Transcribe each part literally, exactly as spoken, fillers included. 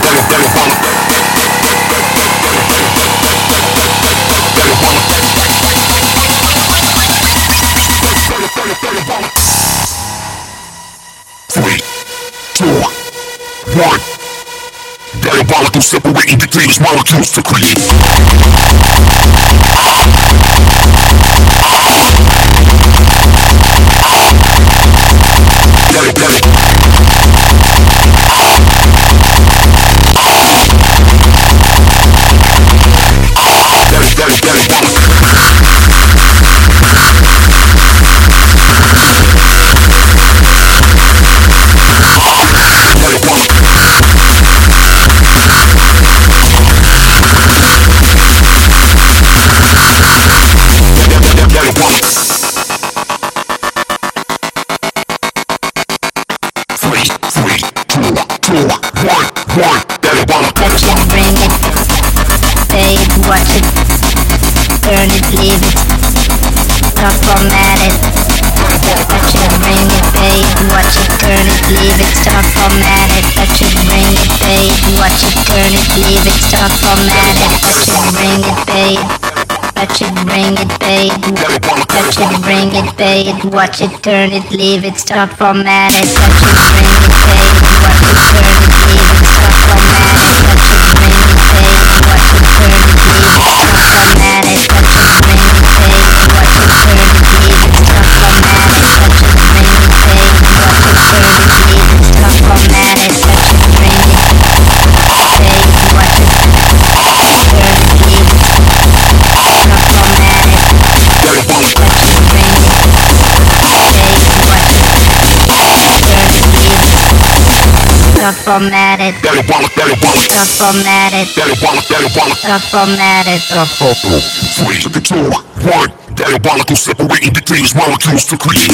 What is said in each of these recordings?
Three, two, one. Diabolical separating dictators, molecules to create. Get it, get it. Get it, get it, get it. Watch it, turn it, leave it, stop, format it. Touch it, bring it, pay it, watch it, turn it, leave it, stop, format it. Touch it, bring it, pay it, watch it, turn it, leave it, stop, format it. Touch it, bring it, pay it. Touch it, bring it, pay it. Touch it, bring it, pay it, watch it, turn it, leave it, stop, format it. Touch it, bring it, pay it, watch it, turn it, leave it, stop, format it. Touch it, bring it, pay it, watch it, turn it, leave it, stop, format it. Touch it, bring it, pay it, watch it, turn it, leave it, stop, format it. Touch it, bring it, pay it, watch it, turn it, leave it, stop, format it. Touch it, bring it, pay it, watch it, turn it, leave it, stop, format it. Touch it, bring it, pay it, watch it, turn it, leave it, stop, format it. Stop, format it. Stop, format it. Three, two, one. Diabolical separating dictators, molecules to create.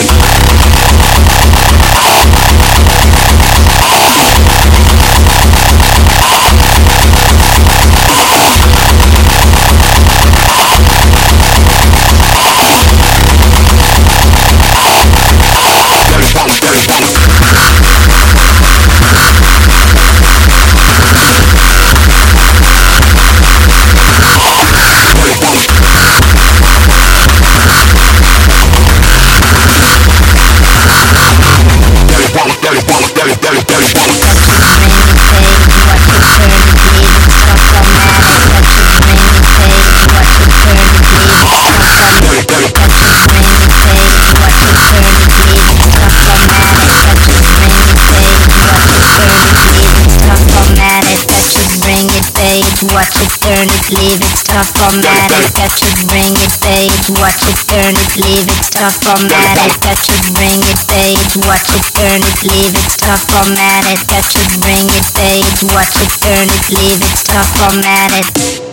Watch it, turn it, leave it, stop, format it. Touch it, bring it, pay it, watch it, turn it, leave it, stop, format it. Touch it, bring it, pay it, watch it, turn it, leave it, stop, format it. Touch it, bring it, pay it, watch it, turn it, leave it, stop, format it.